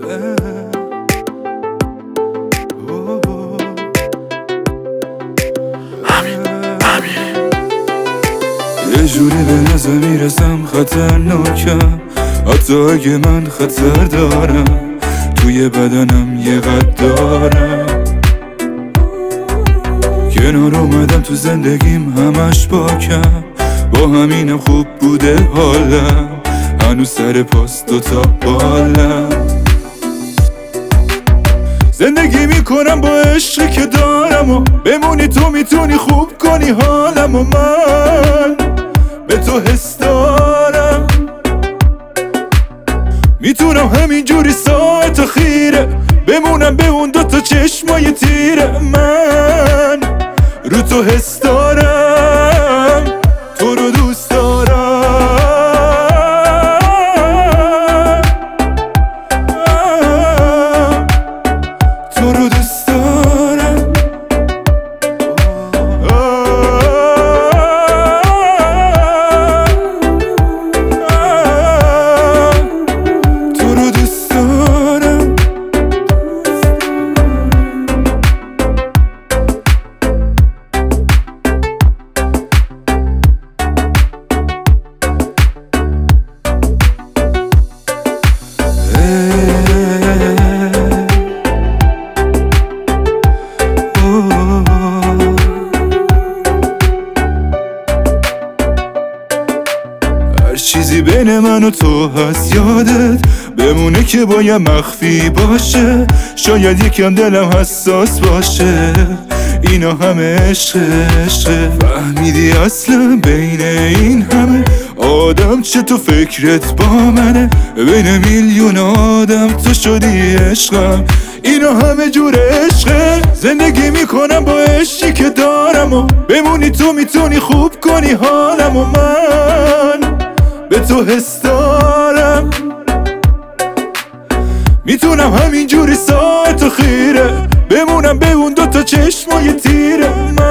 یه جوری به نظر میرسم خطرناکم، حتی اگه من خطر دارم توی بدنم یه قد دارم. کنار اومدم تو زندگیم همش باکم، با همینم خوب بوده حالم، هنوز سر پاس دوتا بالم. زندگی میکنم با عشقی که دارم و بمونی تو میتونی خوب کنی حالم و من به تو حس دارم. میتونم همینجوری ساعت خیره بمونم به اون دوتا چشمای تیره، من رو تو حس دارم، تو رو دوست دارم. تو رو دوست دارم. تو رو دوست دارم. هر چیزی بین من و تو هست یادت بمونه که باید مخفی باشه، شاید یکم دلم حساس باشه، اینا همه عشق. فهمیدی اصلا بین این همه آدم چه تو فکرت با منه؟ بین میلیون آدم تو شدی عشقم، اینا همه جور عشقه. زندگی میکنم با عشقی که دارم و بمونی تو میتونی خوب کنی حالم و من به تو حس دارم. میتونم همینجوری ساعت و خیره بمونم به اون دوتا چشمای تیره،